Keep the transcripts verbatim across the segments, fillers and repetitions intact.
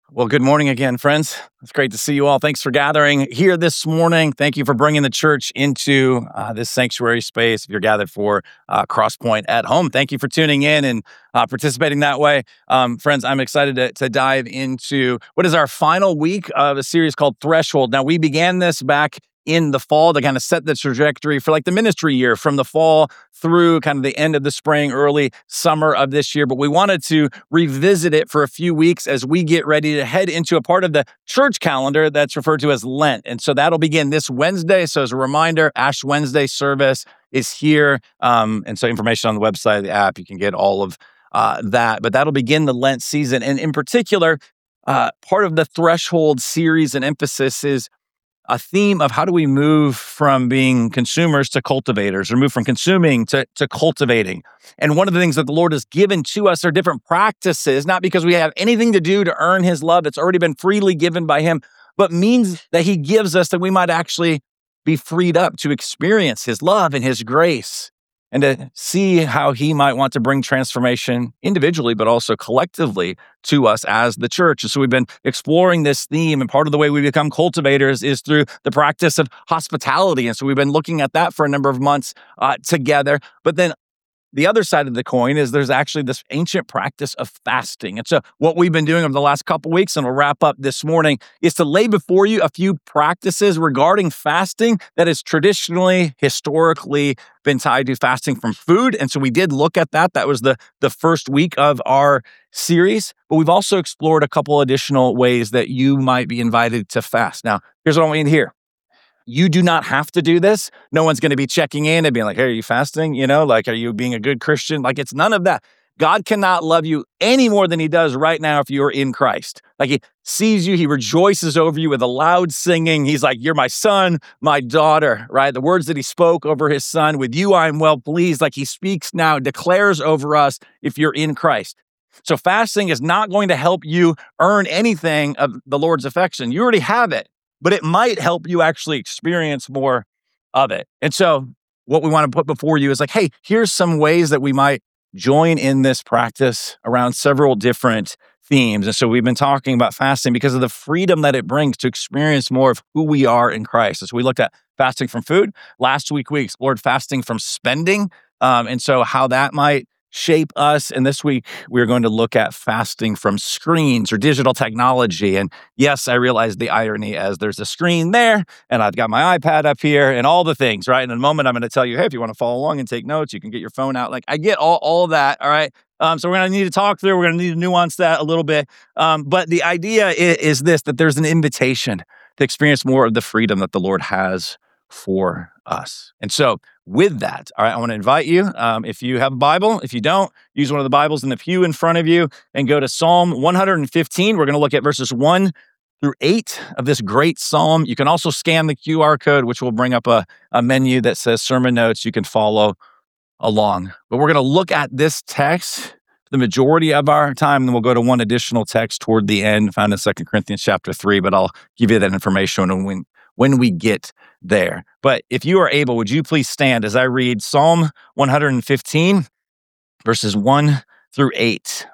Well, good morning again, friends. It's great to see you all. Thanks for gathering here this morning. Thank you for bringing the church into uh, this sanctuary space. If you're gathered for uh, Crosspoint at home, thank you for tuning in and uh, participating that way. Um, friends, I'm excited to, to dive into what is our final week of a series called Threshold. Now, we began this back in the fall to kind of set the trajectory for like the ministry year from the fall through kind of the end of the spring, early summer of this year. But we wanted to revisit it for a few weeks as we get ready to head into a part of the church calendar that's referred to as Lent. And so that'll begin this Wednesday. So as a reminder, Ash Wednesday service is here. Um, and so information on the website, the app, you can get all of uh, that. But that'll begin the Lent season. And in particular, uh, part of the Threshold series and emphasis is a theme of how do we move from being consumers to cultivators, or move from consuming to, to cultivating. And one of the things that the Lord has given to us are different practices, not because we have anything to do to earn his love. It's already been freely given by him, but means that he gives us that we might actually be freed up to experience his love and his grace, and to see how he might want to bring transformation individually, but also collectively to us as the church. And so we've been exploring this theme, and part of the way we become cultivators is through the practice of hospitality. And so we've been looking at that for a number of months uh, together. But then the other side of the coin is there's actually this ancient practice of fasting. And so what we've been doing over the last couple of weeks, and we'll wrap up this morning, is to lay before you a few practices regarding fasting that has traditionally, historically been tied to fasting from food. And so we did look at that. That was the, the first week of our series. But we've also explored a couple additional ways that you might be invited to fast. Now, here's what I want you to hear. You do not have to do this. No one's going to be checking in and being like, hey, are you fasting? You know, like, are you being a good Christian? Like, it's none of that. God cannot love you any more than he does right now if you're in Christ. Like, he sees you, he rejoices over you with a loud singing. He's like, you're my son, my daughter, right? The words that he spoke over his son, with you I am well pleased. Like, he speaks now, declares over us if you're in Christ. So fasting is not going to help you earn anything of the Lord's affection. You already have it, but it might help you actually experience more of it. And so what we want to put before you is like, hey, here's some ways that we might join in this practice around several different themes. And so we've been talking about fasting because of the freedom that it brings to experience more of who we are in Christ. And so we looked at fasting from food. Last week, we explored fasting from spending. Um, and so how that might shape us. And this week, we're going to look at fasting from screens or digital technology. And yes, I realize the irony as there's a screen there, and I've got my iPad up here and all the things, right? And in a moment, I'm going to tell you, hey, if you want to follow along and take notes, you can get your phone out. Like, I get all, all of that, all right? Um, so we're going to need to talk through, we're going to need to nuance that a little bit. Um, but the idea is, is this, that there's an invitation to experience more of the freedom that the Lord has for us. And so with that, all right, I want to invite you, um, if you have a Bible, if you don't, use one of the Bibles in the pew in front of you and go to Psalm one hundred fifteen. We're going to look at verses one through eight of this great psalm. You can also scan the Q R code, which will bring up a, a menu that says sermon notes. You can follow along. But we're going to look at this text the majority of our time, and then we'll go to one additional text toward the end found in Second Corinthians chapter three, but I'll give you that information when, when we get there. But if you are able, would you please stand as I read Psalm one hundred fifteen, verses one through eight.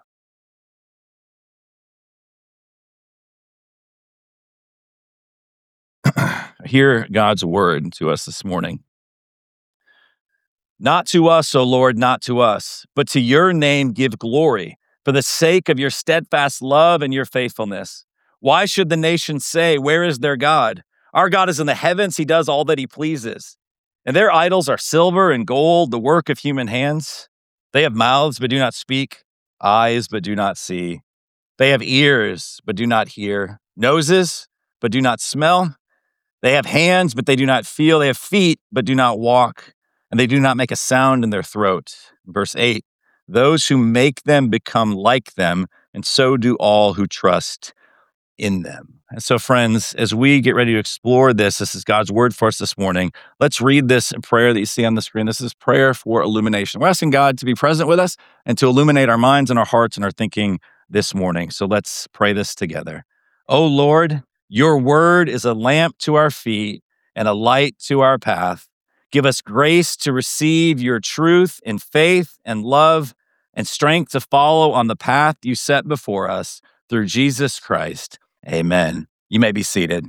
Hear God's word to us this morning. Not to us, O Lord, not to us, but to your name give glory, for the sake of your steadfast love and your faithfulness. Why should the nations say, where is their God? Our God is in the heavens, he does all that he pleases. And their idols are silver and gold, the work of human hands. They have mouths, but do not speak, eyes, but do not see. They have ears, but do not hear, noses, but do not smell. They have hands, but they do not feel. They have feet, but do not walk. And they do not make a sound in their throat. Verse eight, those who make them become like them, and so do all who trust in them. And so, friends, as we get ready to explore this, this is God's word for us this morning. Let's read this prayer that you see on the screen. This is prayer for illumination. We're asking God to be present with us and to illuminate our minds and our hearts and our thinking this morning. So let's pray this together. Oh Lord, your word is a lamp to our feet and a light to our path. Give us grace to receive your truth in faith and love, and strength to follow on the path you set before us. through Jesus Christ. Amen. You may be seated.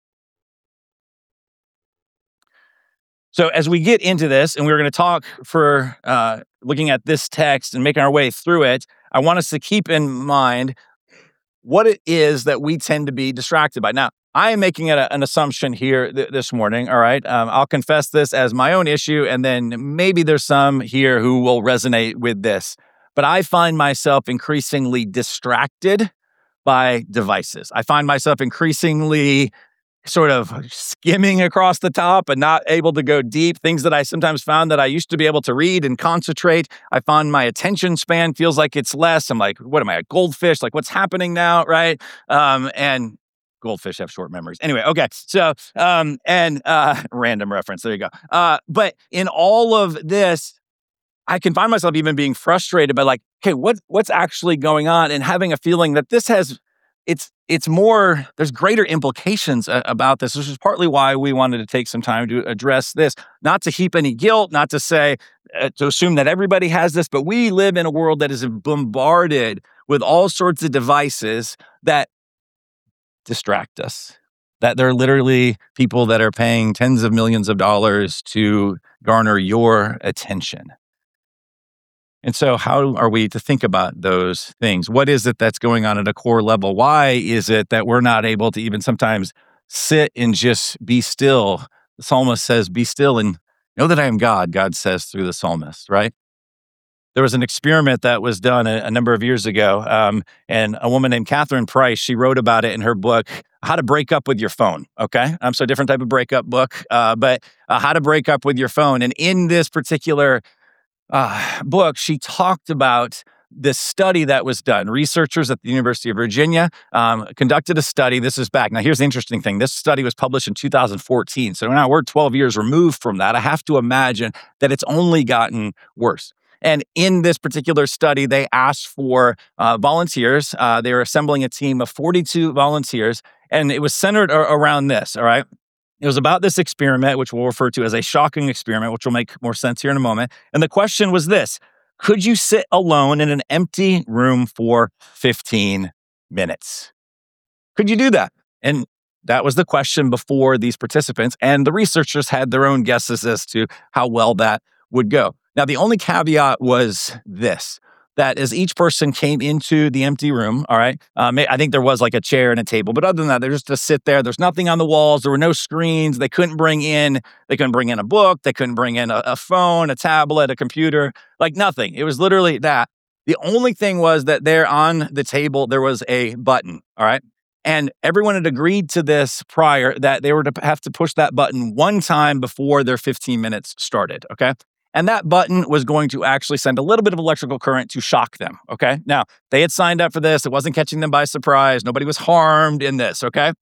So as we get into this, and we're going to talk for uh, looking at this text and making our way through it, I want us to keep in mind what it is that we tend to be distracted by. Now, I am making a, an assumption here th- this morning, all right? Um, I'll confess this as my own issue, and then maybe there's some here who will resonate with this. But I find myself increasingly distracted by devices. I find myself increasingly sort of skimming across the top and not able to go deep. Things that I sometimes found that I used to be able to read and concentrate, I find my attention span feels like it's less. I'm like, what am I, a goldfish? Like, what's happening now, right? Um, and goldfish have short memories. Anyway, okay. So, um, and uh, random reference. There you go. Uh, but in all of this, I can find myself even being frustrated by like, okay, what what's actually going on, and having a feeling that this has, it's it's more, there's greater implications uh, about this, which is partly why we wanted to take some time to address this, not to heap any guilt, not to say, uh, to assume that everybody has this, but we live in a world that is bombarded with all sorts of devices that distract us, that there are literally people that are paying tens of millions of dollars to garner your attention. And so how are we to think about those things? What is it that's going on at a core level? Why is it that we're not able to even sometimes sit and just be still? The psalmist says, be still and know that I am God, God says through the psalmist, right? There was an experiment that was done a, a number of years ago, um, and a woman named Catherine Price, she wrote about it in her book, How to Break Up with Your Phone, okay? Um, so a different type of breakup book, uh, but uh, How to Break Up with Your Phone. And in this particular uh, book, she talked about this study that was done. Researchers at the University of Virginia um, conducted a study. This is back. Now, here's the interesting thing. This study was published in two thousand fourteen. So now we're twelve years removed from that. I have to imagine that it's only gotten worse. And in this particular study, they asked for uh, volunteers. Uh, they were assembling a team of forty-two volunteers, and it was centered a- around this, all right? It was about this experiment, which we'll refer to as a shocking experiment, which will make more sense here in a moment. And the question was this: could you sit alone in an empty room for fifteen minutes? Could you do that? And that was the question before these participants, and the researchers had their own guesses as to how well that would go. Now, the only caveat was this, that as each person came into the empty room, all right, um, I think there was like a chair and a table, but other than that, they're just to sit there. There's nothing on the walls. There were no screens. They couldn't bring in, they couldn't bring in a book. They couldn't bring in a, a phone, a tablet, a computer, like nothing. It was literally that. The only thing was that there on the table, there was a button, all right? And everyone had agreed to this prior, that they were to have to push that button one time before their fifteen minutes started, okay? And that button was going to actually send a little bit of electrical current to shock them, okay? Now, they had signed up for this. It wasn't catching them by surprise. Nobody was harmed in this, okay?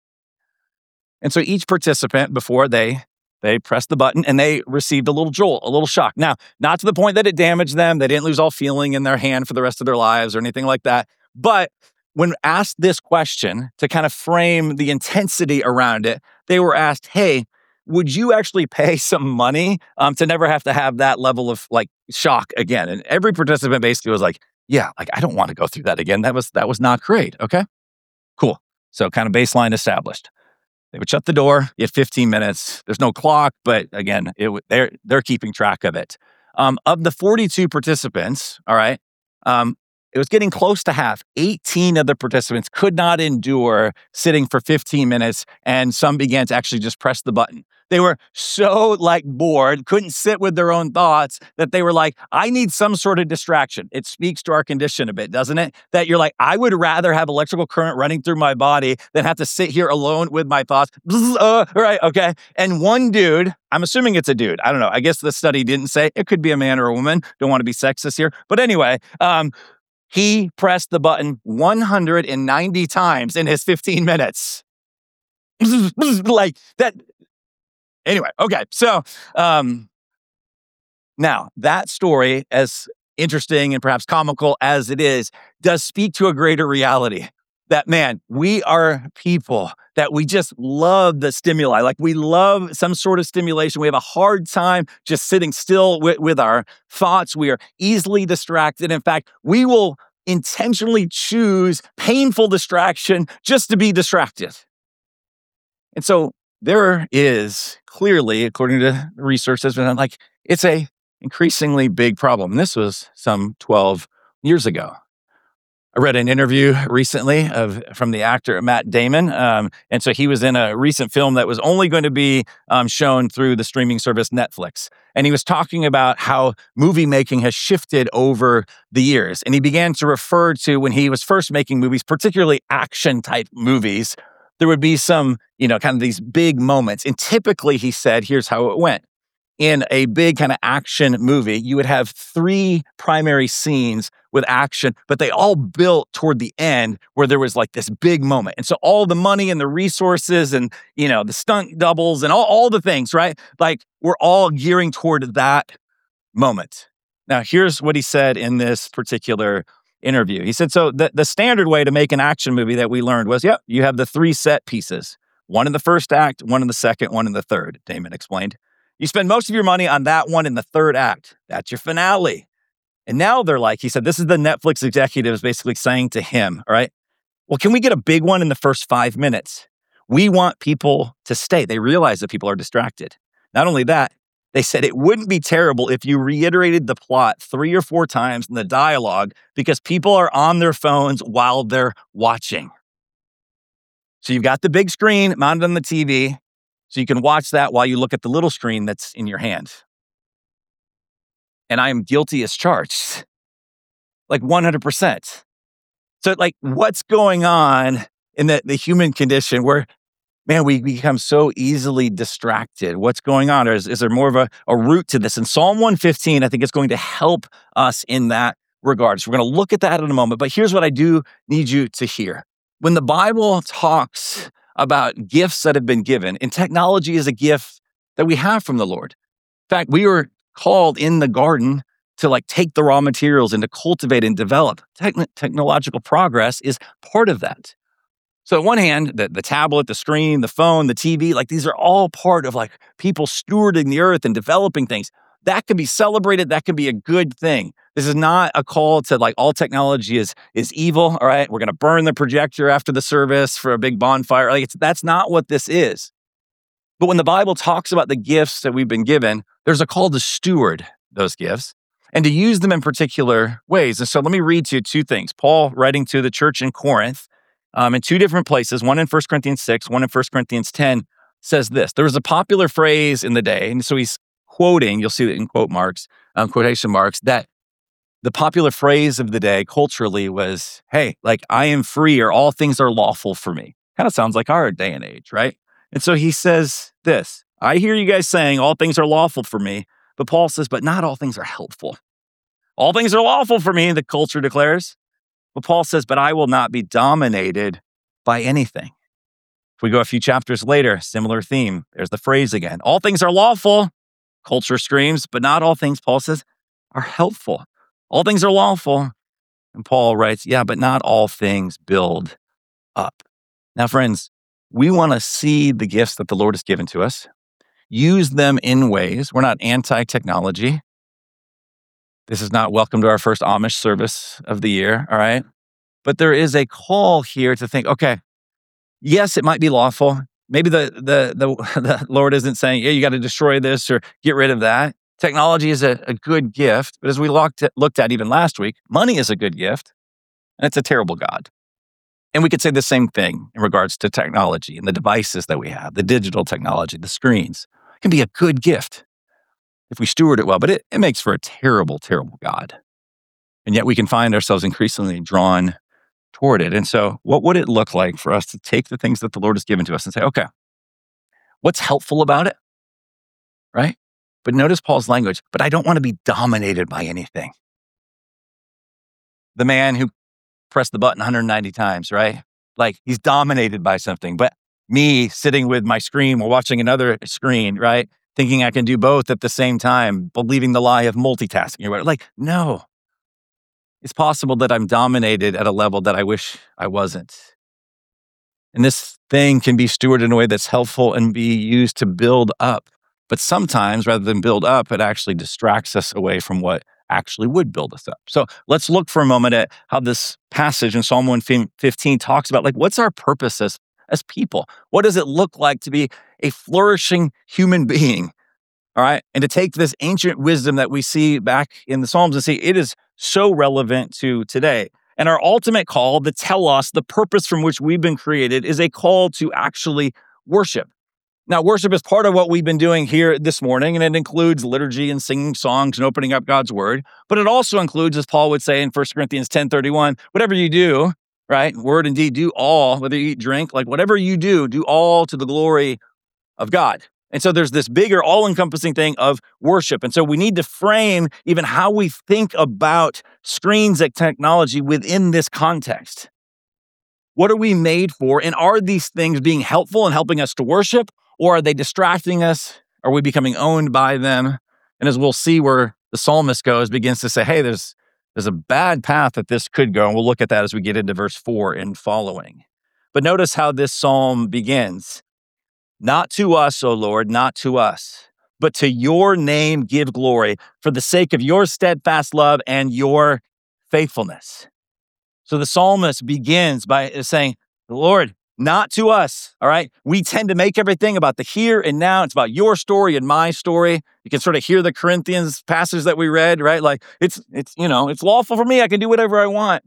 And so each participant, before they they pressed the button, and they received a little jolt, a little shock. Now, not to the point that it damaged them. They didn't lose all feeling in their hand for the rest of their lives or anything like that. But when asked this question to kind of frame the intensity around it, they were asked, hey, would you actually pay some money um, to never have to have that level of like shock again? And every participant basically was like, yeah, like I don't want to go through that again. That was that was not great. Okay, cool. So kind of baseline established. They would shut the door. You had fifteen minutes. There's no clock, but again, it w- they're they're keeping track of it. Um, of the forty-two participants, all right, um, it was getting close to half. eighteen of the participants could not endure sitting for fifteen minutes, and some began to actually just press the button. They were so like bored, couldn't sit with their own thoughts, that they were like, I need some sort of distraction. It speaks to our condition a bit, doesn't it? That you're like, I would rather have electrical current running through my body than have to sit here alone with my thoughts. Uh, right, okay. And one dude, I'm assuming it's a dude. I don't know. I guess the study didn't say. It could be a man or a woman. Don't want to be sexist here. But anyway, um, he pressed the button one hundred ninety times in his fifteen minutes. Like that. Anyway, okay. So um, now that story, as interesting and perhaps comical as it is, does speak to a greater reality. That, man, we are people that we just love the stimuli. Like we love some sort of stimulation. We have a hard time just sitting still with, with our thoughts. We are easily distracted. In fact, we will intentionally choose painful distraction just to be distracted. And so there is clearly, according to research that's been done, like it's a increasingly big problem. And this was some twelve years ago. I read an interview recently of from the actor Matt Damon, um, and so he was in a recent film that was only going to be um, shown through the streaming service Netflix. And he was talking about how movie making has shifted over the years. And he began to refer to when he was first making movies, particularly action type movies, there would be some, you know, kind of these big moments. And typically, he said, here's how it went. In a big kind of action movie, you would have three primary scenes with action, but they all built toward the end where there was like this big moment. And so all the money and the resources and, you know, the stunt doubles and all, all the things, right? Like we're all gearing toward that moment. Now, here's what he said in this particular interview. He said, so the, the standard way to make an action movie that we learned was, yep, you have the three set pieces, one in the first act, one in the second, one in the third, Damon explained. You spend most of your money on that one in the third act. That's your finale. And now they're like, he said, this is the Netflix executives basically saying to him, all right, well, can we get a big one in the first five minutes? We want people to stay. They realize that people are distracted. Not only that, they said it wouldn't be terrible if you reiterated the plot three or four times in the dialogue because people are on their phones while they're watching. So you've got the big screen mounted on the T V. So you can watch that while you look at the little screen that's in your hand. And I am guilty as charged. Like one hundred percent. So like what's going on in the, the human condition where, man, we become so easily distracted? What's going on? Or is, is there more of a, a root to this? In Psalm one fifteen, I think it's going to help us in that regard. So we're going to look at that in a moment. But here's what I do need you to hear. When the Bible talks about gifts that have been given, and technology is a gift that we have from the Lord. In fact, we were called in the garden to like take the raw materials and to cultivate and develop. Techn- technological progress is part of that. So on one hand, the, the tablet, the screen, the phone, the T V, like these are all part of like people stewarding the earth and developing things. That can be celebrated. That can be a good thing. This is not a call to like all technology is is evil. All right, we're going to burn the projector after the service for a big bonfire. Like it's, that's not what this is. But when the Bible talks about the gifts that we've been given, there's a call to steward those gifts and to use them in particular ways. And so let me read to you two things. Paul writing to the church in Corinth um, in two different places, one in First Corinthians six, one in First Corinthians ten, says this. There was a popular phrase in the day, and so he's quoting, you'll see it in quote marks, um, quotation marks, that the popular phrase of the day culturally was, hey, like I am free or all things are lawful for me. Kind of sounds like our day and age, right? And so he says this, I hear you guys saying all things are lawful for me, but Paul says, but not all things are helpful. All things are lawful for me, the culture declares. But Paul says, but I will not be dominated by anything. If we go a few chapters later, similar theme, there's the phrase again. All things are lawful, culture screams, but not all things, Paul says, are helpful. All things are lawful. And Paul writes, yeah, but not all things build up. Now, friends, we want to see the gifts that the Lord has given to us, use them in ways. We're not anti-technology. This is not welcome to our first Amish service of the year, all right? But there is a call here to think, okay, yes, it might be lawful. Maybe the the the, the Lord isn't saying, yeah, you got to destroy this or get rid of that. Technology is a, a good gift, but as we looked at, looked at even last week, money is a good gift, and it's a terrible God. And we could say the same thing in regards to technology and the devices that we have, the digital technology, the screens. It can be a good gift if we steward it well, but it, it makes for a terrible, terrible God. And yet we can find ourselves increasingly drawn toward it. And so what would it look like for us to take the things that the Lord has given to us and say, okay, what's helpful about it, right? But notice Paul's language, but I don't want to be dominated by anything. The man who pressed the button one hundred ninety times, right? Like he's dominated by something, but me sitting with my screen while watching another screen, right? Thinking I can do both at the same time, believing the lie of multitasking or whatever. Like, no. It's possible that I'm dominated at a level that I wish I wasn't. And this thing can be stewarded in a way that's helpful and be used to build up. But sometimes, rather than build up, it actually distracts us away from what actually would build us up. So let's look for a moment at how this passage in Psalm one fifteen talks about, like, what's our purpose as, as people? What does it look like to be a flourishing human being? All right. And to take this ancient wisdom that we see back in the Psalms and see it is so relevant to today. And our ultimate call, the telos, the purpose from which we've been created, is a call to actually worship. Now, worship is part of what we've been doing here this morning, and it includes liturgy and singing songs and opening up God's word. But it also includes, as Paul would say in First Corinthians ten thirty-one, whatever you do, right? Word and deed, do all, whether you eat, drink, like whatever you do, do all to the glory of God. And so there's this bigger, all-encompassing thing of worship. And so we need to frame even how we think about screens and technology within this context. What are we made for? And are these things being helpful and helping us to worship? Or are they distracting us? Are we becoming owned by them? And as we'll see where the psalmist goes, begins to say, hey, there's, there's a bad path that this could go. And we'll look at that as we get into verse four and following. But notice how this psalm begins. Not to us, O Lord, not to us, but to your name give glory for the sake of your steadfast love and your faithfulness. So the psalmist begins by saying, Lord, not to us, all right? We tend to make everything about the here and now. It's about your story and my story. You can sort of hear the Corinthians passage that we read, right? Like, it's, it's you know, it's lawful for me. I can do whatever I want.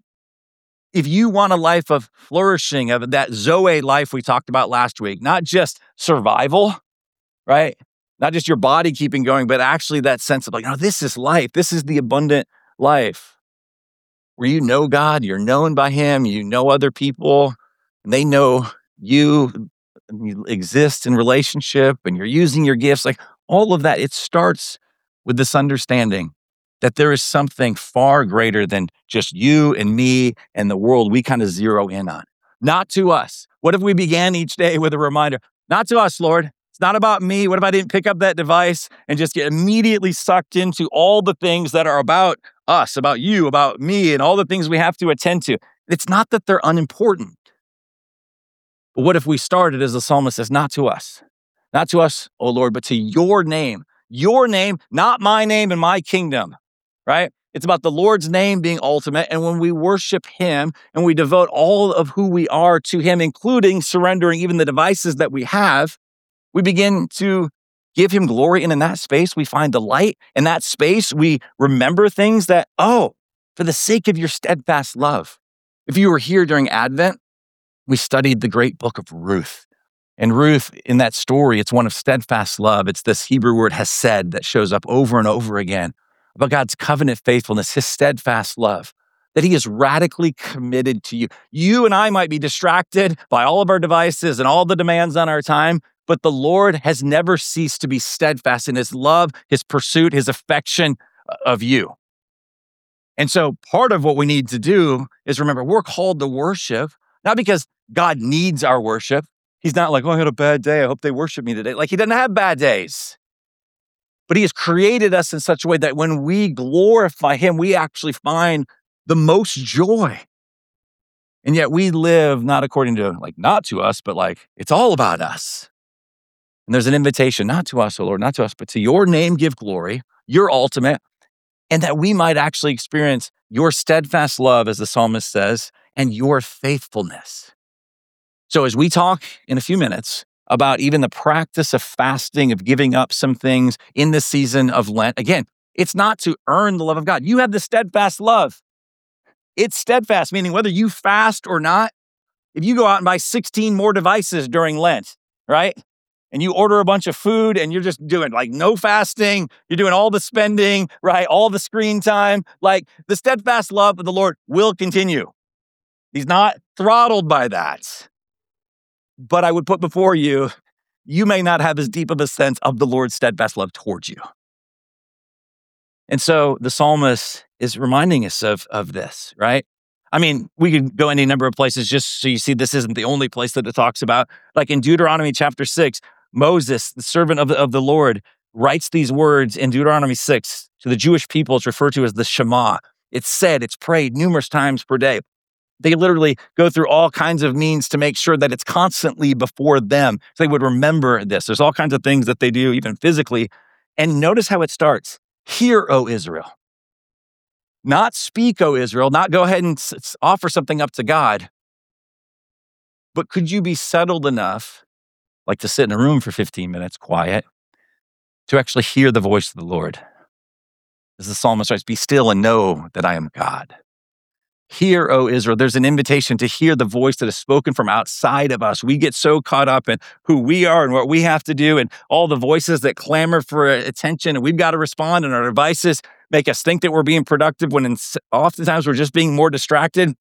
If you want a life of flourishing, of that Zoe life we talked about last week, not just survival, right? Not just your body keeping going, but actually that sense of like, oh, this is life. This is the abundant life where you know God, you're known by him, you know other people, and they know you, you exist in relationship and you're using your gifts. Like all of that, it starts with this understanding that there is something far greater than just you and me and the world we kind of zero in on. Not to us. What if we began each day with a reminder, not to us, Lord. It's not about me. What if I didn't pick up that device and just get immediately sucked into all the things that are about us, about you, about me, and all the things we have to attend to? It's not that they're unimportant. But what if we started, as the psalmist says, not to us, not to us, O Lord, but to your name, your name, not my name and my kingdom. Right? It's about the Lord's name being ultimate. And when we worship him and we devote all of who we are to him, including surrendering even the devices that we have, we begin to give him glory. And in that space, we find delight. In that space, we remember things that, oh, for the sake of your steadfast love. If you were here during Advent, we studied the great book of Ruth. And Ruth, in that story, it's one of steadfast love. It's this Hebrew word hesed that shows up over and over again about God's covenant faithfulness, his steadfast love, that he is radically committed to you. You and I might be distracted by all of our devices and all the demands on our time, but the Lord has never ceased to be steadfast in his love, his pursuit, his affection of you. And so part of what we need to do is remember, we're called to worship, not because God needs our worship. He's not like, oh, I had a bad day. I hope they worship me today. Like he doesn't have bad days. But he has created us in such a way that when we glorify him, we actually find the most joy. And yet we live not according to, like, not to us, but like, it's all about us. And there's an invitation, not to us, O Lord, not to us, but to your name give glory, your ultimate, and that we might actually experience your steadfast love, as the psalmist says, and your faithfulness. So as we talk in a few minutes about even the practice of fasting, of giving up some things in the season of Lent. Again, it's not to earn the love of God. You have the steadfast love. It's steadfast, meaning whether you fast or not, if you go out and buy sixteen more devices during Lent, right? And you order a bunch of food and you're just doing like no fasting, you're doing all the spending, right? All the screen time, like the steadfast love of the Lord will continue. He's not throttled by that. But I would put before you, you may not have as deep of a sense of the Lord's steadfast love towards you. And so the psalmist is reminding us of, of this, right? I mean, we could go any number of places just so you see this isn't the only place that it talks about. Like in Deuteronomy chapter six, Moses, the servant of the, of the Lord, writes these words in Deuteronomy six to the Jewish people. It's referred to as the Shema. It's said, it's prayed numerous times per day. They literally go through all kinds of means to make sure that it's constantly before them. So they would remember this. There's all kinds of things that they do, even physically. And notice how it starts. Hear, O Israel. Not speak, O Israel, not go ahead and s- s- offer something up to God, but could you be settled enough, like to sit in a room for fifteen minutes, quiet, to actually hear the voice of the Lord? As the psalmist writes, be still and know that I am God. Hear, O Israel, there's an invitation to hear the voice that is spoken from outside of us. We get so caught up in who we are and what we have to do and all the voices that clamor for attention, and we've got to respond, and our devices make us think that we're being productive when in, oftentimes we're just being more distracted.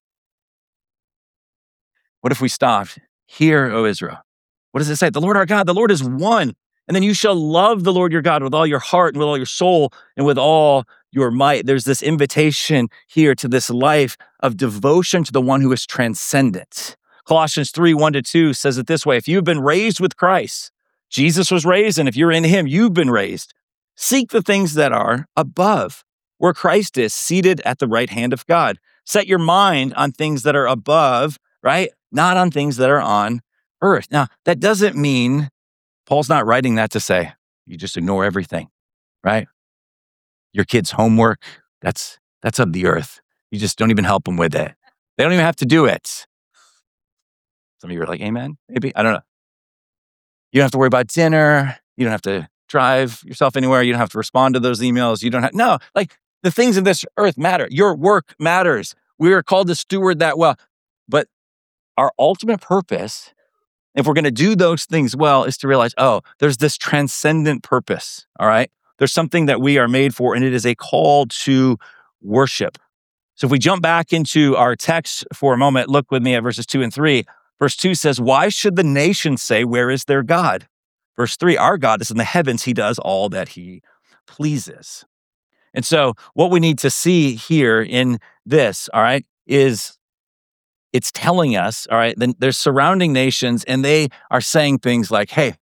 What if we stopped? Hear, O Israel. What does it say? The Lord our God, the Lord is one. And then you shall love the Lord your God with all your heart and with all your soul and with all your might. There's this invitation here to this life of devotion to the one who is transcendent. Colossians three, one to two says it this way: if you've been raised with Christ, Jesus was raised, and if you're in him, you've been raised. Seek the things that are above, where Christ is, seated at the right hand of God. Set your mind on things that are above, right? Not on things that are on earth. Now, that doesn't mean Paul's not writing that to say you just ignore everything, right? Your kids' homework, that's that's of the earth. You just don't even help them with it. They don't even have to do it. Some of you are like, amen, maybe? I don't know. You don't have to worry about dinner. You don't have to drive yourself anywhere. You don't have to respond to those emails. You don't have, no, like the things of this earth matter. Your work matters. We are called to steward that well. But our ultimate purpose, if we're going to do those things well, is to realize, oh, there's this transcendent purpose, all right? There's something that we are made for, and it is a call to worship. So if we jump back into our text for a moment, look with me at verses two and three. Verse two says, why should the nations say, where is their God? Verse three, our God is in the heavens. He does all that he pleases. And so what we need to see here in this, all right, is it's telling us, all right, then there's surrounding nations, and they are saying things like, hey,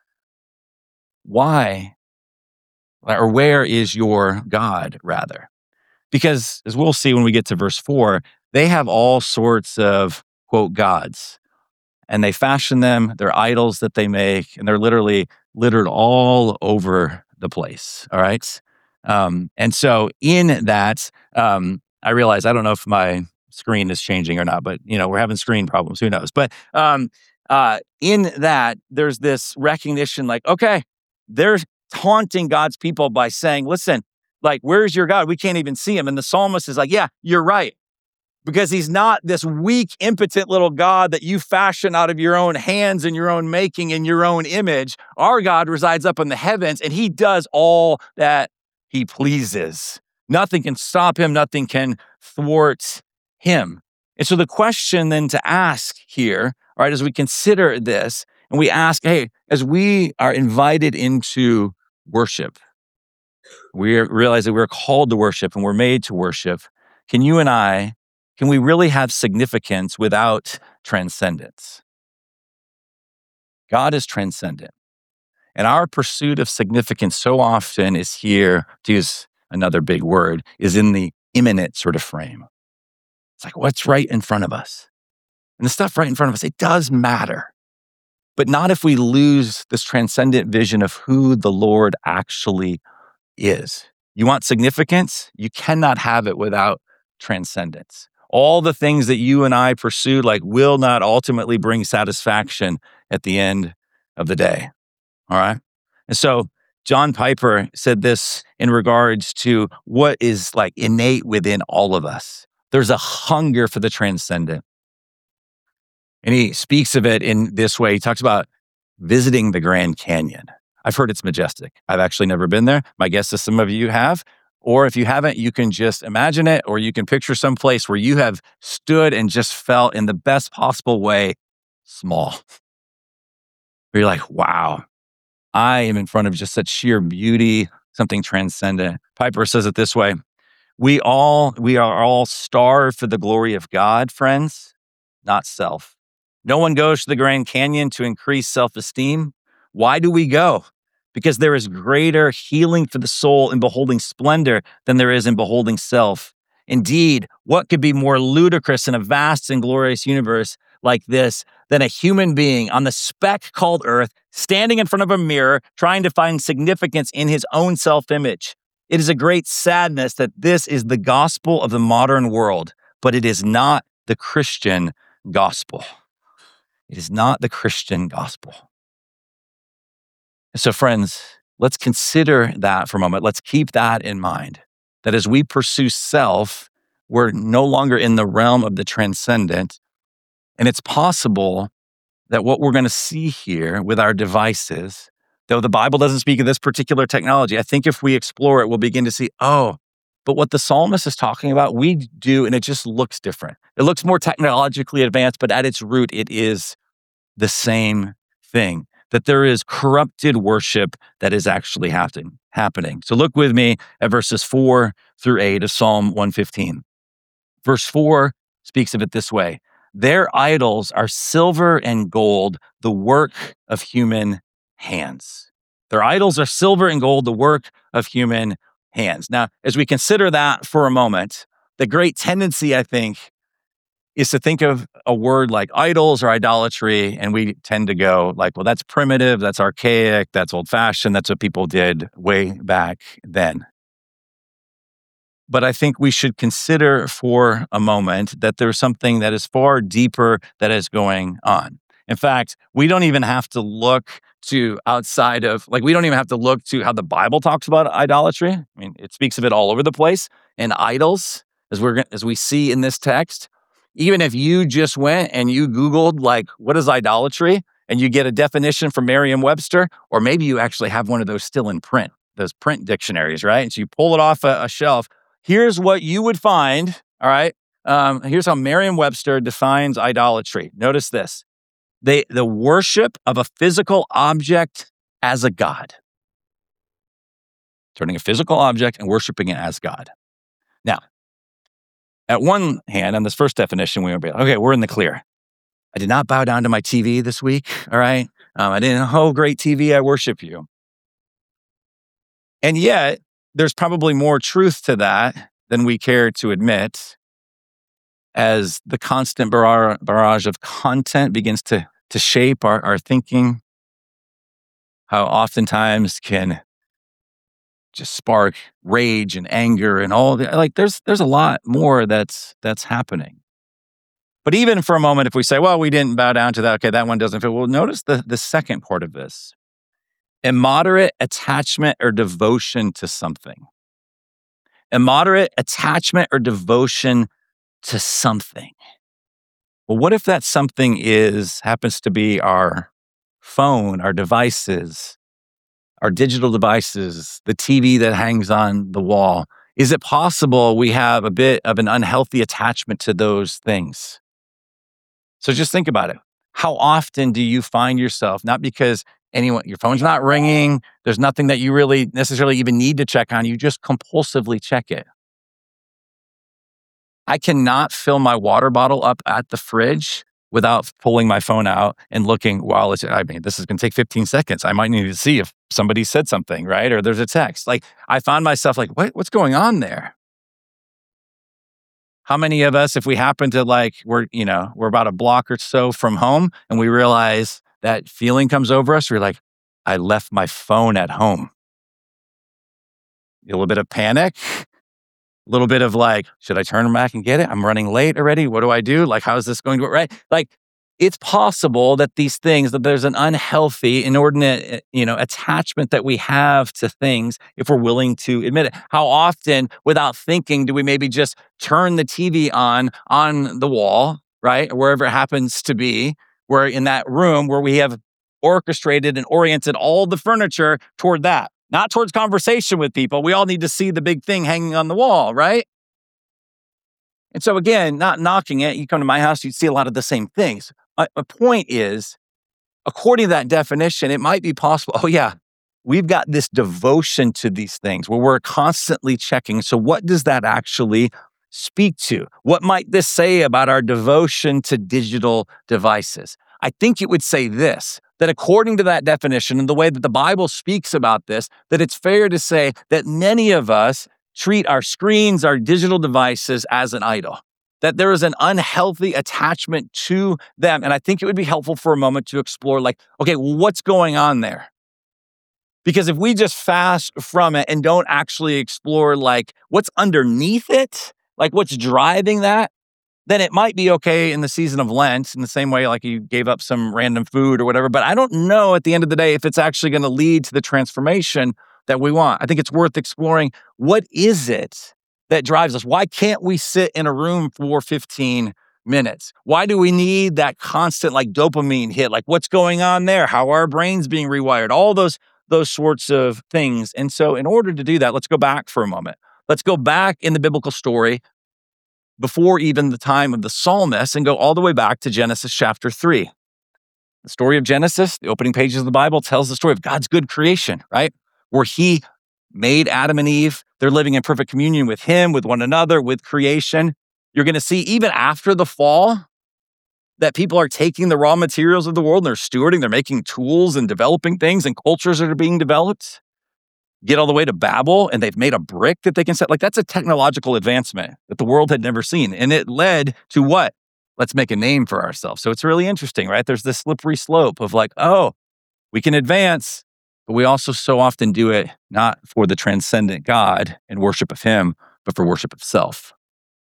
why, or where is your God, rather? Because as we'll see when we get to verse four, they have all sorts of, quote, gods, and they fashion them, they're idols that they make, and they're literally littered all over the place, all right? Um, and so in that, um, I realize, I don't know if my screen is changing or not, but you know, we're having screen problems, who knows? But um, uh, in that, there's this recognition like, okay, they're taunting God's people by saying, listen, like, where's your God? We can't even see him. And the psalmist is like, yeah, you're right. Because he's not this weak, impotent little God that you fashion out of your own hands and your own making and your own image. Our God resides up in the heavens, and he does all that he pleases. Nothing can stop him. Nothing can thwart him. And so the question then to ask here, all right, as we consider this, and we ask, hey, as we are invited into worship, we realize that we're called to worship and we're made to worship. Can you and I, can we really have significance without transcendence? God is transcendent. And our pursuit of significance so often is here, to use another big word, is in the imminent sort of frame. It's like, what's right in front of us? And the stuff right in front of us, it does matter. But not if we lose this transcendent vision of who the Lord actually is. You want significance? You cannot have it without transcendence. All the things that you and I pursue like will not ultimately bring satisfaction at the end of the day. All right. And so John Piper said this in regards to what is like innate within all of us. There's a hunger for the transcendent. And he speaks of it in this way. He talks about visiting the Grand Canyon. I've heard it's majestic. I've actually never been there. My guess is some of you have. Or if you haven't, you can just imagine it, or you can picture some place where you have stood and just felt in the best possible way small. Where you're like, wow, I am in front of just such sheer beauty, something transcendent. Piper says it this way: we all, we are all starved for the glory of God, friends, not self. No one goes to the Grand Canyon to increase self-esteem. Why do we go? Because there is greater healing for the soul in beholding splendor than there is in beholding self. Indeed, what could be more ludicrous in a vast and glorious universe like this than a human being on the speck called Earth, standing in front of a mirror, trying to find significance in his own self-image? It is a great sadness that this is the gospel of the modern world, but it is not the Christian gospel. It is not the Christian gospel. So, friends, let's consider that for a moment. Let's keep that in mind, that as we pursue self, we're no longer in the realm of the transcendent. And it's possible that what we're going to see here with our devices, though the Bible doesn't speak of this particular technology, I think if we explore it, we'll begin to see, oh, but what the psalmist is talking about, we do, and it just looks different. It looks more technologically advanced, but at its root, it is the same thing, that there is corrupted worship that is actually happen- happening. So look with me at verses four through eight of Psalm one fifteen. Verse four speaks of it this way: their idols are silver and gold, the work of human hands. Their idols are silver and gold, the work of human hands. Now, as we consider that for a moment, the great tendency, I think, is to think of a word like idols or idolatry, and we tend to go like, well, that's primitive, that's archaic, that's old-fashioned, that's what people did way back then. But I think we should consider for a moment that there's something that is far deeper that is going on. In fact, we don't even have to look to outside of, like, we don't even have to look to how the Bible talks about idolatry. I mean, it speaks of it all over the place. And idols, as we're as we see in this text, even if you just went and you Googled, like, what is idolatry? And you get a definition from Merriam-Webster, or maybe you actually have one of those still in print, those print dictionaries, right? And so you pull it off a, a shelf. Here's what you would find, all right? Um, here's how Merriam-Webster defines idolatry. Notice this. They, the worship of a physical object as a god. Turning a physical object and worshiping it as God. Now, at one hand, on this first definition, we would be like, okay, we're in the clear. I did not bow down to my T V this week, all right? Um, I didn't, oh, great T V, I worship you. And yet, there's probably more truth to that than we care to admit, as the constant bar- barrage of content begins to, to shape our, our thinking, how oftentimes can just spark rage and anger and all the, like there's there's a lot more that's that's happening. But even for a moment, if we say, well, we didn't bow down to that, okay, that one doesn't fit. Well, notice the, the second part of this. Immoderate attachment or devotion to something. Immoderate attachment or devotion to something. Well, what if that something is, happens to be our phone, our devices, our digital devices, the T V that hangs on the wall? Is it possible we have a bit of an unhealthy attachment to those things? So just think about it. How often do you find yourself, not because anyone, your phone's not ringing, there's nothing that you really necessarily even need to check on, you just compulsively check it. I cannot fill my water bottle up at the fridge without pulling my phone out and looking, while it's, I mean, this is going to take fifteen seconds. I might need to see if somebody said something, right? Or there's a text. Like, I found myself like, what, what's going on there? How many of us, if we happen to like, we're, you know, we're about a block or so from home and we realize that feeling comes over us, we're like, I left my phone at home. A little bit of panic, a little bit of like, should I turn back and get it? I'm running late already. What do I do? Like, how is this going to work? Right? Like, it's possible that these things, that there's an unhealthy, inordinate, you know, attachment that we have to things if we're willing to admit it. How often, without thinking, do we maybe just turn the T V on, on the wall, right? Or wherever it happens to be, where in that room where we have orchestrated and oriented all the furniture toward that, not towards conversation with people. We all need to see the big thing hanging on the wall, right? And so again, not knocking it, you come to my house, you see a lot of the same things. My, my point is, according to that definition, it might be possible, oh yeah, we've got this devotion to these things where we're constantly checking. So what does that actually speak to? What might this say about our devotion to digital devices? I think it would say this, that according to that definition and the way that the Bible speaks about this, that it's fair to say that many of us treat our screens, our digital devices as an idol, that there is an unhealthy attachment to them. And I think it would be helpful for a moment to explore like, okay, well, what's going on there? Because if we just fast from it and don't actually explore like what's underneath it, like what's driving that, then it might be okay in the season of Lent in the same way like you gave up some random food or whatever. But I don't know at the end of the day if it's actually going to lead to the transformation that we want. I think it's worth exploring what is it that drives us? Why can't we sit in a room for fifteen minutes? Why do we need that constant like dopamine hit? Like what's going on there? How are our brains being rewired? All those those sorts of things. And so in order to do that, let's go back for a moment. Let's go back in the biblical story before even the time of the psalmist and go all the way back to Genesis chapter three. The story of Genesis, the opening pages of the Bible, tells the story of God's good creation, right? Where he made Adam and Eve. They're living in perfect communion with him, with one another, with creation. You're going to see even after the fall that people are taking the raw materials of the world and they're stewarding, they're making tools and developing things and cultures that are being developed. Get all the way to Babel and they've made a brick that they can set. Like that's a technological advancement that the world had never seen. And it led to what? Let's make a name for ourselves. So it's really interesting, right? There's this slippery slope of like, oh, we can advance, but we also so often do it not for the transcendent God and worship of him, but for worship of self.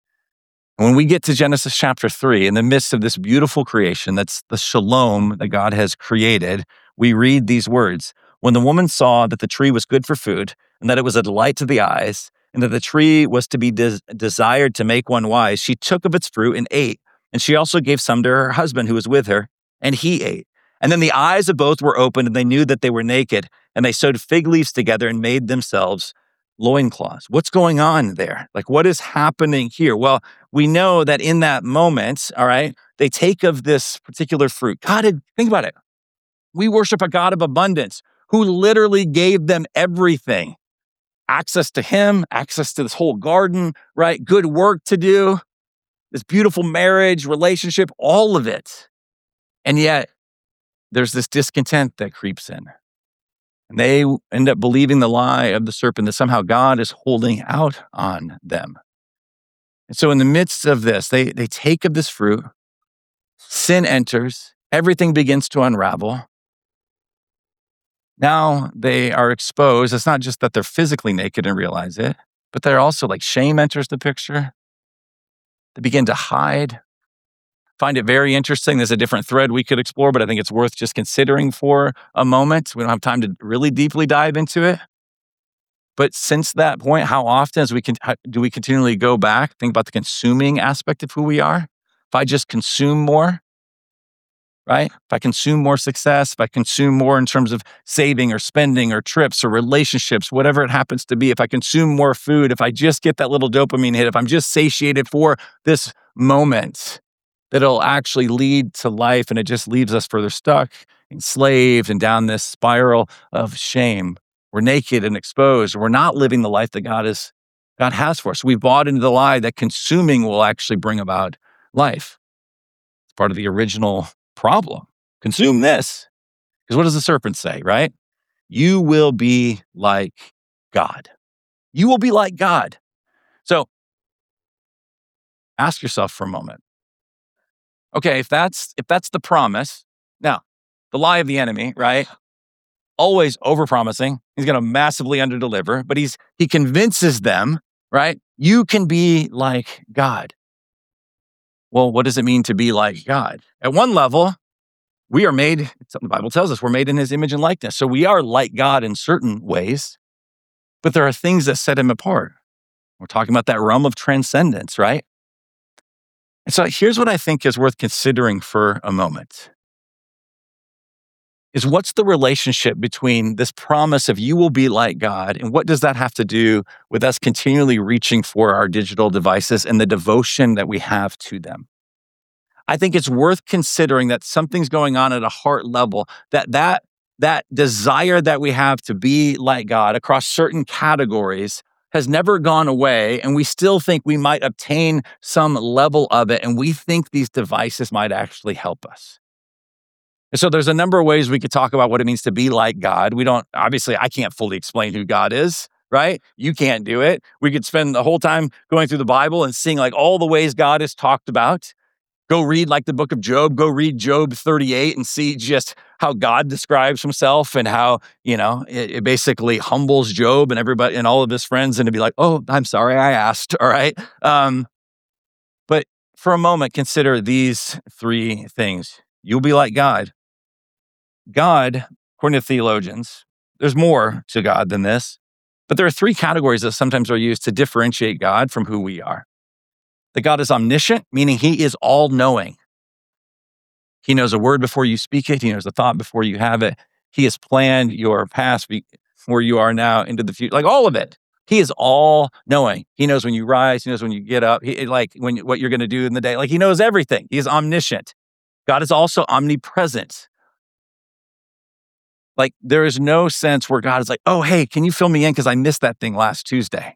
And when we get to Genesis chapter three, in the midst of this beautiful creation, that's the shalom that God has created, we read these words. When the woman saw that the tree was good for food and that it was a delight to the eyes and that the tree was to be des- desired to make one wise, she took of its fruit and ate. And she also gave some to her husband who was with her, and he ate. And then the eyes of both were opened and they knew that they were naked, and they sewed fig leaves together and made themselves loincloths. What's going on there? Like what is happening here? Well, we know that in that moment, all right, they take of this particular fruit. God had, think about it. We worship a God of abundance who literally gave them everything. Access to him, access to this whole garden, right? Good work to do, this beautiful marriage, relationship, all of it. And yet there's this discontent that creeps in. And they end up believing the lie of the serpent that somehow God is holding out on them. And so in the midst of this, they, they take of this fruit, sin enters, everything begins to unravel. Now they are exposed. It's not just that they're physically naked and realize it, but they're also like shame enters the picture. They begin to hide. Find it very interesting. There's a different thread we could explore, but I think it's worth just considering for a moment. We don't have time to really deeply dive into it. But since that point, how often as we can, how, do we continually go back, think about the consuming aspect of who we are? If I just consume more, right? If I consume more success, if I consume more in terms of saving or spending or trips or relationships, whatever it happens to be, if I consume more food, if I just get that little dopamine hit, if I'm just satiated for this moment, that it'll actually lead to life and it just leaves us further stuck, enslaved, and down this spiral of shame. We're naked and exposed. We're not living the life that God is, God has for us. We've bought into the lie that consuming will actually bring about life. It's part of the original problem. Consume this. Because what does the serpent say, right? You will be like God. You will be like God. So ask yourself for a moment. Okay, if that's if that's the promise, now the lie of the enemy, right? Always overpromising. He's going to massively underdeliver, but he's he convinces them, right? You can be like God. Well, what does it mean to be like God? At one level, we are made, something the Bible tells us, we're made in his image and likeness. So we are like God in certain ways, but there are things that set him apart. We're talking about that realm of transcendence, right? And so here's what I think is worth considering for a moment. Is what's the relationship between this promise of you will be like God, and what does that have to do with us continually reaching for our digital devices and the devotion that we have to them? I think it's worth considering that something's going on at a heart level, that that, that desire that we have to be like God across certain categories has never gone away, and we still think we might obtain some level of it, and we think these devices might actually help us. And so there's a number of ways we could talk about what it means to be like God. We don't, obviously, I can't fully explain who God is, right? You can't do it. We could spend the whole time going through the Bible and seeing like all the ways God is talked about. Go read like the book of Job, go read Job thirty-eight and see just how God describes himself and how, you know, it, it basically humbles Job and everybody and all of his friends and to be like, oh, I'm sorry I asked, all right? Um, but for a moment, consider these three things. You'll be like God. God, according to theologians, there's more to God than this, but there are three categories that sometimes are used to differentiate God from who we are. That God is omniscient, meaning he is all-knowing. He knows a word before you speak it. He knows a thought before you have it. He has planned your past be- where you are now into the future, like all of it. He is all-knowing. He knows when you rise. He knows when you get up. He, like when what you're going to do in the day. Like he knows everything. He is omniscient. God is also omnipresent. Like there is no sense where God is like, oh, hey, can you fill me in because I missed that thing last Tuesday.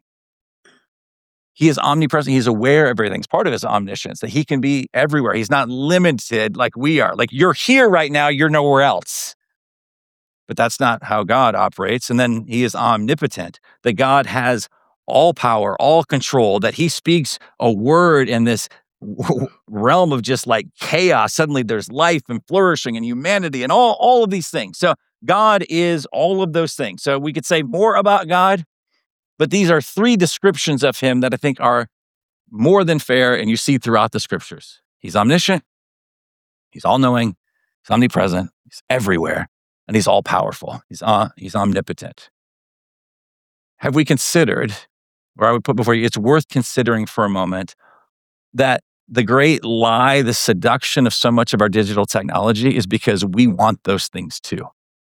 He is omnipresent. He's aware of everything. It's part of his omniscience that he can be everywhere. He's not limited like we are. Like you're here right now, you're nowhere else. But that's not how God operates. And then he is omnipotent, that God has all power, all control, that he speaks a word in this realm of just like chaos. Suddenly there's life and flourishing and humanity and all, all of these things. So God is all of those things. So we could say more about God, but these are three descriptions of him that I think are more than fair, and you see throughout the scriptures. He's omniscient, he's all-knowing, he's omnipresent, he's everywhere, and he's all-powerful. He's, uh, he's omnipotent. Have we considered, or I would put before you, it's worth considering for a moment, that the great lie, the seduction of so much of our digital technology is because we want those things too.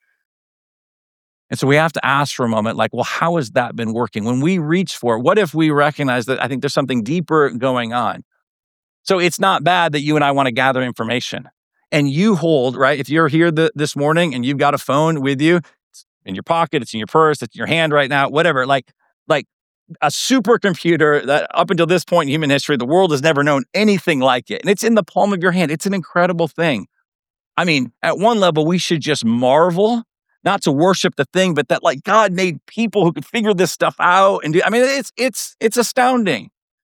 And so we have to ask for a moment, like, well, how has that been working? When we reach for it, what if we recognize that I think there's something deeper going on? So it's not bad that you and I want to gather information. And you hold, right? If you're here the, this morning and you've got a phone with you, it's in your pocket, it's in your purse, it's in your hand right now, whatever, like, like a supercomputer that up until this point in human history, the world has never known anything like it. And it's in the palm of your hand. It's an incredible thing. I mean, at one level, we should just marvel, not to worship the thing, but that like God made people who could figure this stuff out and do, I mean, it's, it's, it's astounding.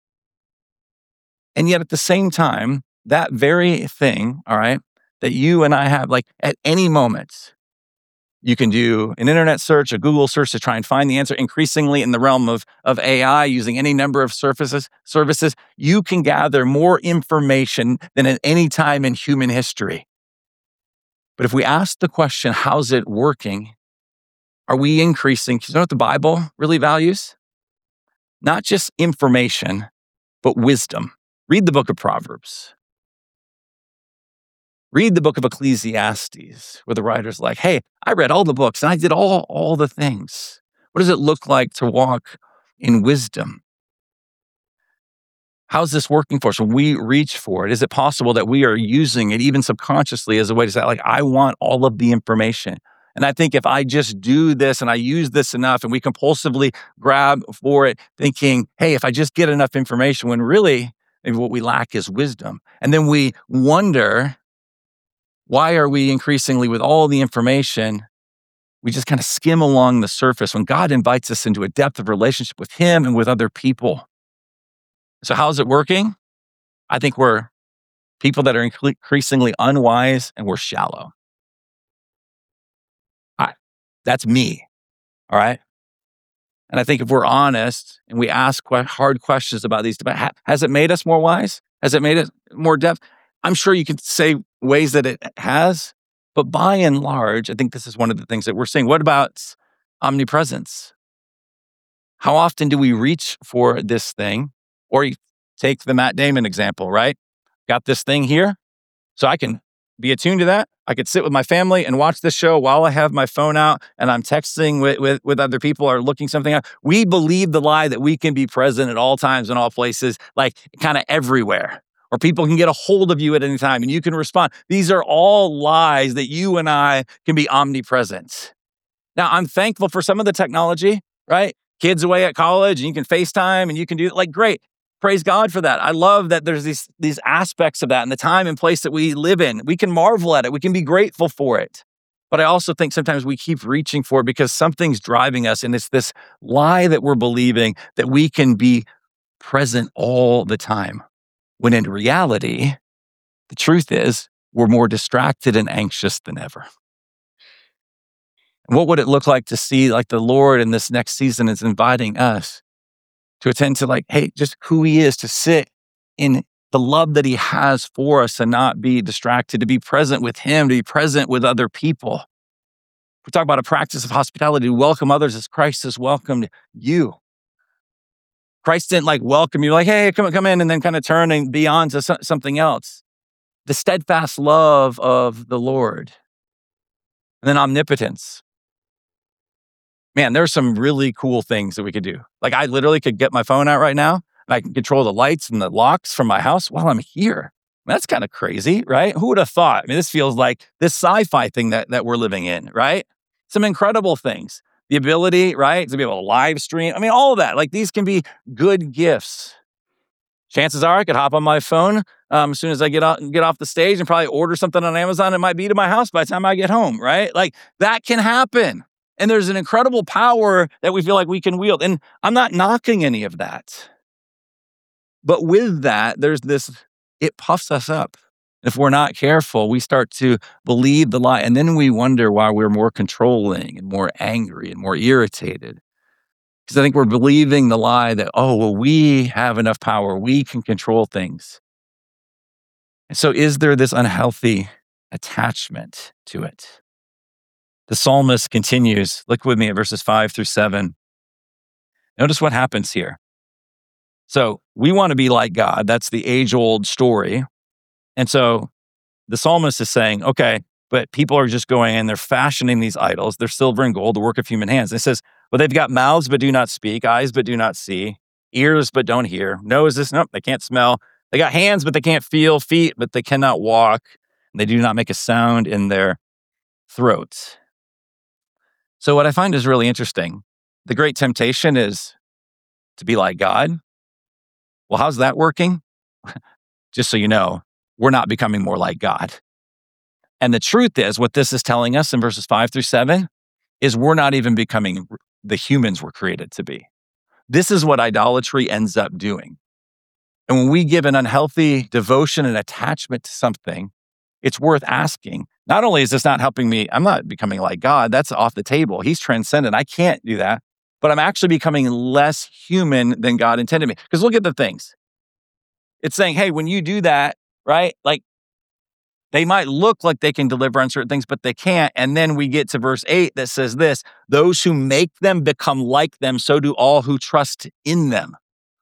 And yet at the same time, that very thing, all right, that you and I have, like at any moment, you can do an internet search, a Google search to try and find the answer. Increasingly in the realm of, of A I, using any number of surfaces, services, you can gather more information than at any time in human history. But if we ask the question, how's it working? Are we increasing? You know what the Bible really values? Not just information, but wisdom. Read the book of Proverbs. Read the book of Ecclesiastes, where the writer's like, hey, I read all the books and I did all, all the things. What does it look like to walk in wisdom? How's this working for us? When we reach for it, is it possible that we are using it even subconsciously as a way to say, like, I want all of the information? And I think if I just do this and I use this enough and we compulsively grab for it thinking, hey, if I just get enough information, when really maybe what we lack is wisdom. And then we wonder, why are we increasingly with all the information? We just kind of skim along the surface when God invites us into a depth of relationship with him and with other people. So how's it working? I think we're people that are increasingly unwise and we're shallow. I, that's me, all right? And I think if we're honest and we ask hard questions about these, has it made us more wise? Has it made it more depth? I'm sure you can say ways that it has, but by and large, I think this is one of the things that we're seeing. What about omnipresence? How often do we reach for this thing? Or you take the Matt Damon example, right? Got this thing here, so I can be attuned to that. I could sit with my family and watch this show while I have my phone out and I'm texting with, with, with other people or looking something up. We believe the lie that we can be present at all times in all places, like kind of everywhere. Or people can get a hold of you at any time and you can respond. These are all lies that you and I can be omnipresent. Now, I'm thankful for some of the technology, right? Kids away at college and you can FaceTime and you can do it, like, great. Praise God for that. I love that there's these, these aspects of that and the time and place that we live in. We can marvel at it. We can be grateful for it. But I also think sometimes we keep reaching for it because something's driving us. And it's this lie that we're believing that we can be present all the time. When in reality, The truth is, we're more distracted and anxious than ever. And what would it look like to see like the Lord in this next season is inviting us to attend to like, hey, just who he is, to sit in the love that he has for us and not be distracted, to be present with him, to be present with other people. We talk about a practice of hospitality, to welcome others as Christ has welcomed you. Christ didn't like welcome you like, hey, come, come in, and then kind of turn and be on to so- something else. The steadfast love of the Lord. And then omnipotence. Man, there's some really cool things that we could do. Like I literally could get my phone out right now and I can control the lights and the locks from my house while I'm here. That's kind of crazy, right? Who would have thought? I mean, this feels like this sci-fi thing that, that we're living in, right? Some incredible things. The ability, right, to be able to live stream. I mean, all of that. Like these can be good gifts. Chances are I could hop on my phone um, as soon as I get out and get off the stage and probably order something on Amazon. It might be to my house by the time I get home, right? Like that can happen. And there's an incredible power that we feel like we can wield. And I'm not knocking any of that. But with that, there's this, it puffs us up. If we're not careful, we start to believe the lie. And then we wonder why we're more controlling and more angry and more irritated. Because I think we're believing the lie that, oh, well, we have enough power. We can control things. And so is there this unhealthy attachment to it? The psalmist continues. Look with me at verses five through seven. Notice what happens here. So we want to be like God. That's the age-old story. And so the psalmist is saying, okay, but people are just going and they're fashioning these idols. They're silver and gold, the work of human hands. And it says, well, they've got mouths but do not speak, eyes but do not see, ears but don't hear, noses, nope, they can't smell. They got hands but they can't feel, feet but they cannot walk, and they do not make a sound in their throats. So what I find is really interesting, the great temptation is to be like God. Well, how's that working? Just so you know, we're not becoming more like God. And the truth is, what this is telling us in verses five through seven is we're not even becoming the humans we're created to be. This is what idolatry ends up doing. And when we give an unhealthy devotion and attachment to something, it's worth asking. Not only is this not helping me, I'm not becoming like God, that's off the table. He's transcendent. I can't do that. But I'm actually becoming less human than God intended me. Because look at the things. It's saying, hey, when you do that, right? Like they might look like they can deliver on certain things, but they can't. And then we get to verse eight that says this, those who make them become like them, so do all who trust in them.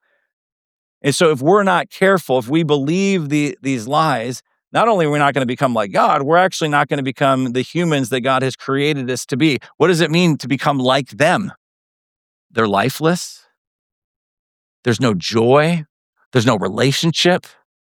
And so if we're not careful, if we believe the, these lies, not only are we not going to become like God, we're actually not going to become the humans that God has created us to be. What does it mean to become like them? They're lifeless. There's no joy. There's no relationship.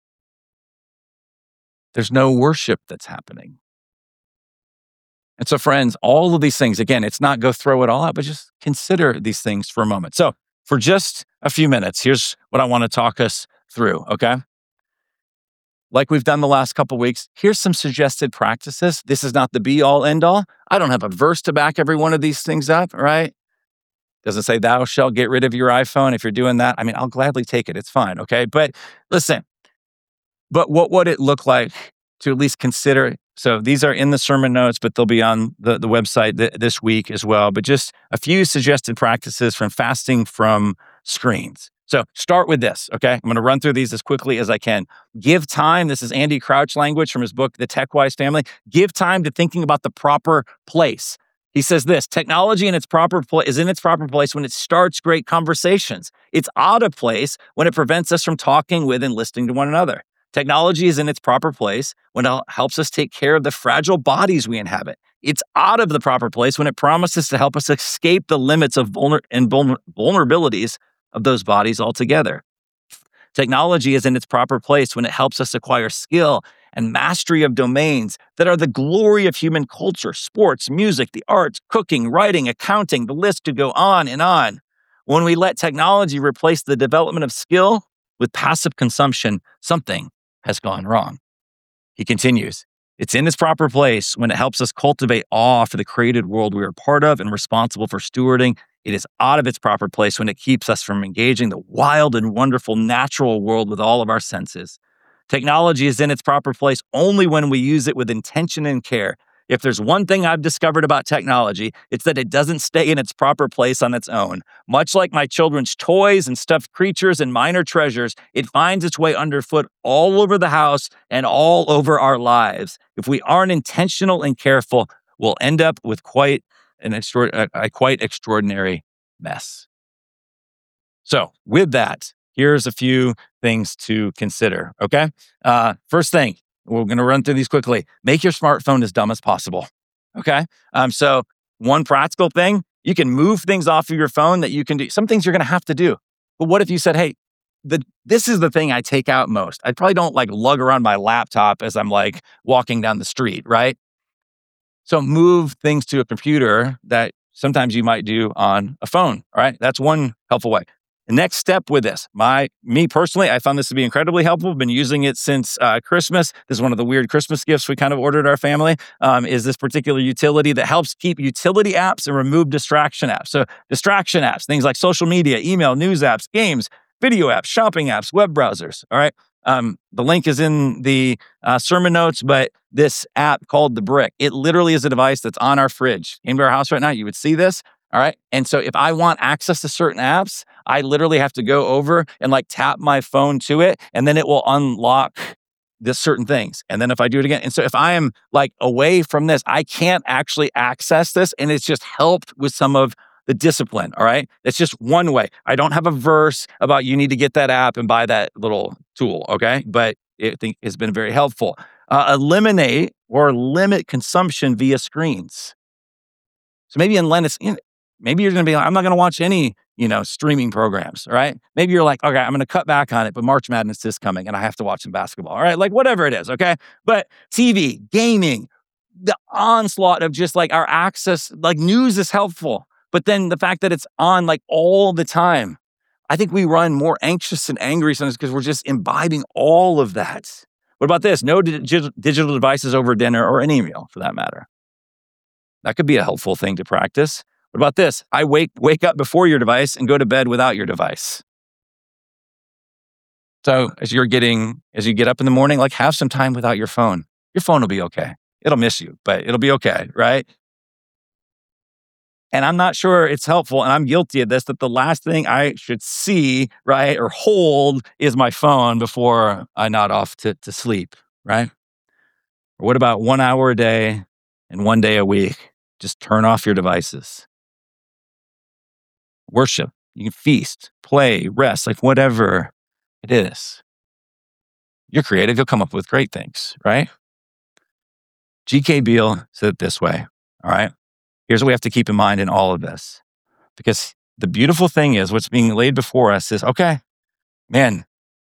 There's no worship that's happening. And so, friends, all of these things, again, it's not go throw it all out, but just consider these things for a moment. So for just a few minutes, here's what I want to talk us through, okay? Like we've done the last couple of weeks, here's some suggested practices. This is not the be-all, end-all. I don't have a verse to back every one of these things up, right? Doesn't say thou shalt get rid of your iPhone. If you're doing that, I mean, I'll gladly take it. It's fine, okay? But listen, but what would it look like to at least consider? So these are in the sermon notes, but they'll be on the, the website th- this week as well. But just a few suggested practices from fasting from screens. So start with this, okay? I'm going to run through these as quickly as I can. Give time. This is Andy Crouch language from his book, The TechWise Family. Give time to thinking about the proper place. He says this, technology in its proper pla- is in its proper place when it starts great conversations. It's out of place when it prevents us from talking with and listening to one another. Technology is in its proper place when it helps us take care of the fragile bodies we inhabit. It's out of the proper place when it promises to help us escape the limits of vulner- and vulner- vulnerabilities of those bodies altogether. Technology is in its proper place when it helps us acquire skill and mastery of domains that are the glory of human culture, sports, music, the arts, cooking, writing, accounting, the list could go on and on. When we let technology replace the development of skill with passive consumption, something has gone wrong. He continues, it's in its proper place when it helps us cultivate awe for the created world we are part of and responsible for stewarding. It is out of its proper place when it keeps us from engaging the wild and wonderful natural world with all of our senses. Technology is in its proper place only when we use it with intention and care. If there's one thing I've discovered about technology, it's that it doesn't stay in its proper place on its own. Much like my children's toys and stuffed creatures and minor treasures, it finds its way underfoot all over the house and all over our lives. If we aren't intentional and careful, we'll end up with quite an extra- a, a quite extraordinary mess. So, with that, here's a few things to consider, okay? Uh, first thing, we're going to run through these quickly. Make your smartphone as dumb as possible, okay? Um, so, one practical thing, you can move things off of your phone that you can do. Some things you're going to have to do. But what if you said, hey, the, this is the thing I take out most. I probably don't like lug around my laptop as I'm like walking down the street, right? So move things to a computer that sometimes you might do on a phone, all right? That's one helpful way. The next step with this, my me personally, I found this to be incredibly helpful. I've been using it since uh, Christmas. This is one of the weird Christmas gifts we kind of ordered our family, um, is this particular utility that helps keep utility apps and remove distraction apps. So distraction apps, things like social media, email, news apps, games, video apps, shopping apps, web browsers, all right? Um, the link is in the uh, sermon notes, but this app called The Brick, it literally is a device that's on our fridge. Came to our house right now, you would see this. All right. And so if I want access to certain apps, I literally have to go over and like tap my phone to it, and then it will unlock this certain things. And then if I do it again, and so if I am like away from this, I can't actually access this. And it's just helped with some of the discipline. All right. That's just one way. I don't have a verse about you need to get that app and buy that little tool. Okay. But I think it's been very helpful. Uh, eliminate or limit consumption via screens. So maybe in Lent, it's, you know, maybe you're going to be like, I'm not going to watch any, you know, streaming programs, right? Maybe you're like, okay, I'm going to cut back on it, but March Madness is coming and I have to watch some basketball, all right? Like whatever it is, okay? But T V, gaming, the onslaught of just like our access, like news is helpful, but then the fact that it's on like all the time, I think we run more anxious and angry sometimes because we're just imbibing all of that. What about this? No dig- digital devices over dinner or any meal for that matter. That could be a helpful thing to practice. What about this? I wake wake up before your device and go to bed without your device. So as you're getting, as you get up in the morning, like have some time without your phone. Your phone will be okay. It'll miss you, but it'll be okay, right? And I'm not sure it's helpful, and I'm guilty of this, that the last thing I should see, right, or hold is my phone before I nod off to, to sleep, right? Or what about one hour a day and one day a week? Just turn off your devices. Worship. You can feast, play, rest, like whatever it is. You're creative. You'll come up with great things, right? G K. Beale said it this way, all right? Here's what we have to keep in mind in all of this. Because the beautiful thing is what's being laid before us is, okay, man,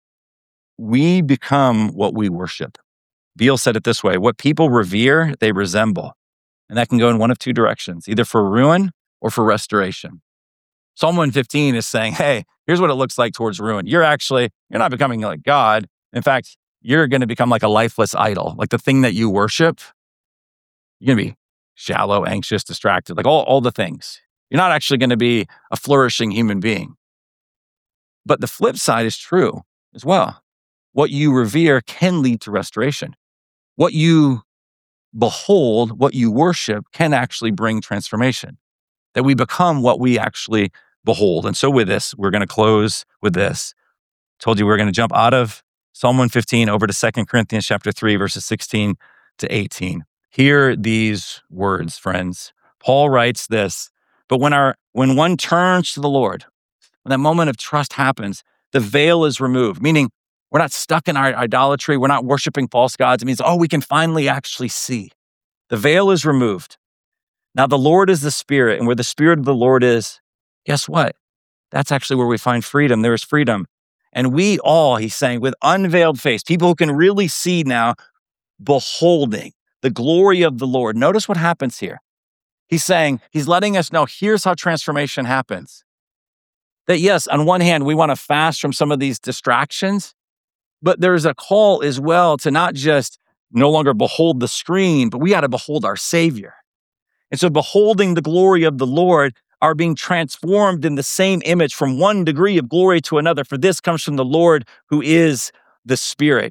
we become what we worship. Beale said it this way, what people revere, they resemble. And that can go in one of two directions, either for ruin or for restoration. Psalm one fifteen is saying, hey, here's what it looks like towards ruin. You're actually, you're not becoming like God. In fact, you're going to become like a lifeless idol. Like the thing that you worship, you're going to be shallow, anxious, distracted, like all, all the things. You're not actually going to be a flourishing human being. But the flip side is true as well. What you revere can lead to restoration. What you behold, what you worship can actually bring transformation. That we become what we actually behold. And so with this, we're going to close with this. Told you we're going to jump out of Psalm one fifteen over to Second Corinthians chapter three, verses sixteen to eighteen. Hear these words, friends. Paul writes this, but when our when one turns to the Lord, when that moment of trust happens, the veil is removed, meaning we're not stuck in our idolatry. We're not worshiping false gods. It means, oh, we can finally actually see. The veil is removed. Now, the Lord is the Spirit, and where the Spirit of the Lord is, guess what? That's actually where we find freedom. There is freedom. And we all, he's saying, with unveiled face, people who can really see now, beholding the glory of the Lord. Notice what happens here. He's saying, he's letting us know, here's how transformation happens. That yes, on one hand, we want to fast from some of these distractions, but there's a call as well to not just no longer behold the screen, but we got to behold our Savior. And so beholding the glory of the Lord are being transformed in the same image from one degree of glory to another. For this comes from the Lord who is the Spirit.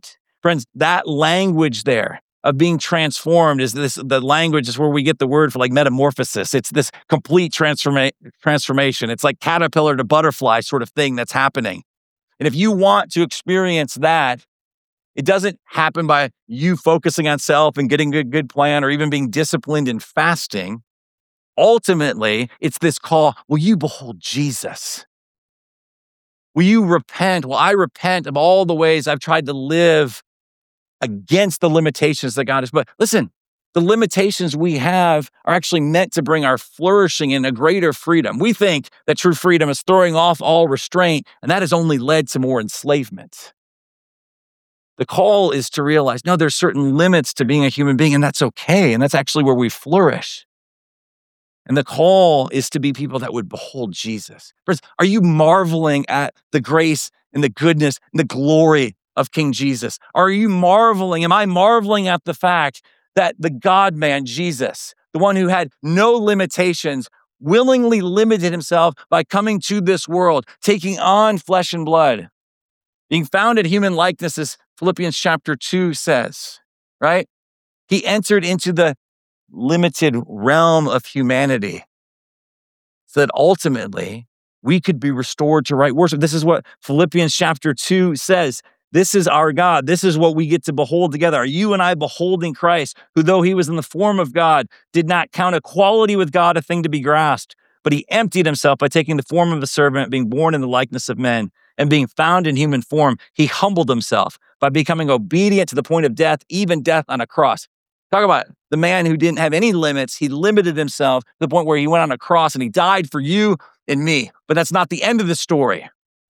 Friends, that language there of being transformed is this, the language is where we get the word for like metamorphosis. It's this complete transforma- transformation. It's like caterpillar to butterfly sort of thing that's happening. And if you want to experience that, it doesn't happen by you focusing on self and getting a good plan or even being disciplined in fasting. Ultimately, it's this call, will you behold Jesus? Will you repent? Will I repent of all the ways I've tried to live against the limitations that God has put? Listen, the limitations we have are actually meant to bring our flourishing in a greater freedom. We think that true freedom is throwing off all restraint, and that has only led to more enslavement. The call is to realize, no, there's certain limits to being a human being, and that's okay, and that's actually where we flourish. And the call is to be people that would behold Jesus. Friends, are you marveling at the grace and the goodness and the glory of King Jesus? Are you marveling? Am I marveling at the fact that the God-man, Jesus, the one who had no limitations, willingly limited himself by coming to this world, taking on flesh and blood, being found in human likeness, as Philippians chapter two says, right? He entered into the limited realm of humanity so that ultimately we could be restored to right worship. This is what Philippians chapter two says. This is our God. This is what we get to behold together. Are you and I beholding Christ, who though he was in the form of God, did not count equality with God a thing to be grasped, but he emptied himself by taking the form of a servant, being born in the likeness of men, and being found in human form, he humbled himself by becoming obedient to the point of death, even death on a cross. Talk about the man who didn't have any limits. He limited himself to the point where he went on a cross and he died for you and me. But that's not the end of the story.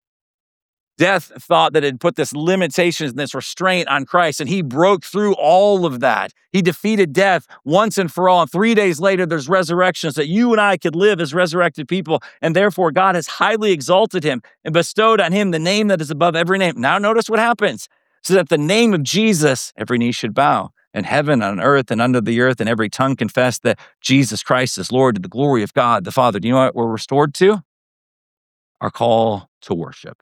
Death thought that it had put this limitations and this restraint on Christ, and he broke through all of that. He defeated death once and for all. And three days later, there's resurrections that you and I could live as resurrected people. And therefore, God has highly exalted him and bestowed on him the name that is above every name. Now notice what happens. So that the name of Jesus, every knee should bow, in heaven, on earth, and under the earth, and every tongue confess that Jesus Christ is Lord, to the glory of God the Father. Do you know what we're restored to? Our call to worship.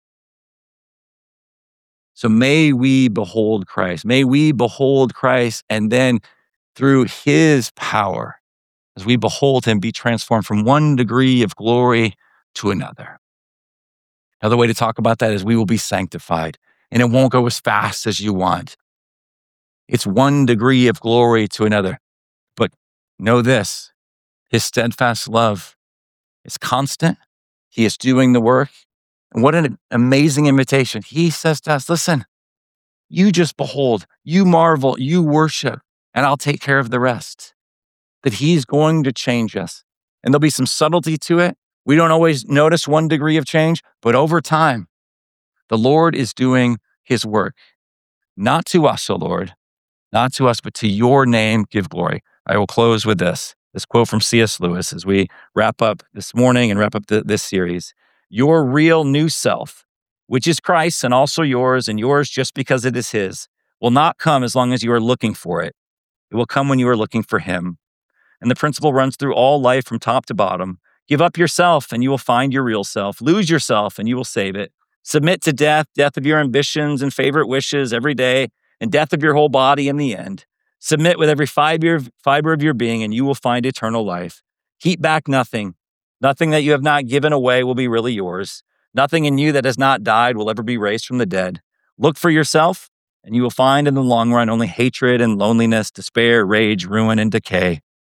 So may we behold Christ. May we behold Christ, and then through his power, as we behold him, be transformed from one degree of glory to another. Another way to talk about that is we will be sanctified, and it won't go as fast as you want. It's one degree of glory to another. But know this, his steadfast love is constant. He is doing the work. And what an amazing invitation. He says to us, listen, you just behold, you marvel, you worship, and I'll take care of the rest. That he's going to change us. And there'll be some subtlety to it. We don't always notice one degree of change, but over time, the Lord is doing his work. Not to us, O Lord, not to us, but to your name give glory. I will close with this, this quote from C S Lewis as we wrap up this morning and wrap up the, this series. Your real new self, which is Christ and also yours, and yours just because it is his, will not come as long as you are looking for it. It will come when you are looking for him. And the principle runs through all life from top to bottom. Give up yourself and you will find your real self. Lose yourself and you will save it. Submit to death, death of your ambitions and favorite wishes every day, and death of your whole body in the end. Submit with every fiber fiber of your being and you will find eternal life. Keep back nothing. Nothing that you have not given away will be really yours. Nothing in you that has not died will ever be raised from the dead. Look for yourself, and you will find in the long run only hatred and loneliness, despair, rage, ruin, and decay.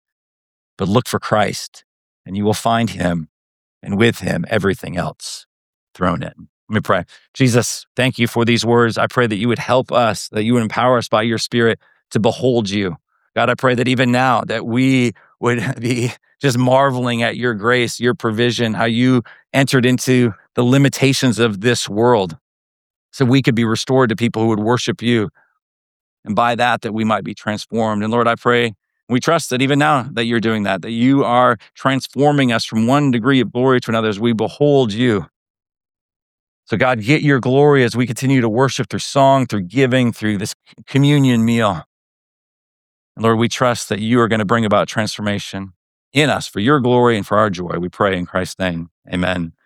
But look for Christ, and you will find him, and with him, everything else thrown in. Let me pray. Jesus, thank you for these words. I pray that you would help us, that you would empower us by your Spirit to behold you. God, I pray that even now that we would be just marveling at your grace, your provision, how you entered into the limitations of this world so we could be restored to people who would worship you. And by that, that we might be transformed. And Lord, I pray, we trust that even now that you're doing that, that you are transforming us from one degree of glory to another as we behold you. So God, get your glory as we continue to worship through song, through giving, through this communion meal. And Lord, we trust that you are going to bring about transformation in us for your glory and for our joy. We pray in Christ's name. Amen.